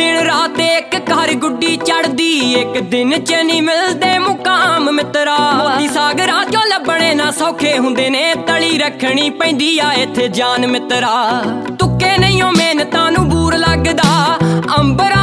दिन रात एक घर गुड्डी चढ़दी, एक दिन च नहीं मिलदे मुकाम मित्रा। मोती सागरा चो लभणे ना सौखे हुंदे ने, तली रखनी पैंदी आ इत्थे जान मित्रा। तुक्के नहीं ओ मेहनतां नूं बूर लगदा, अंबर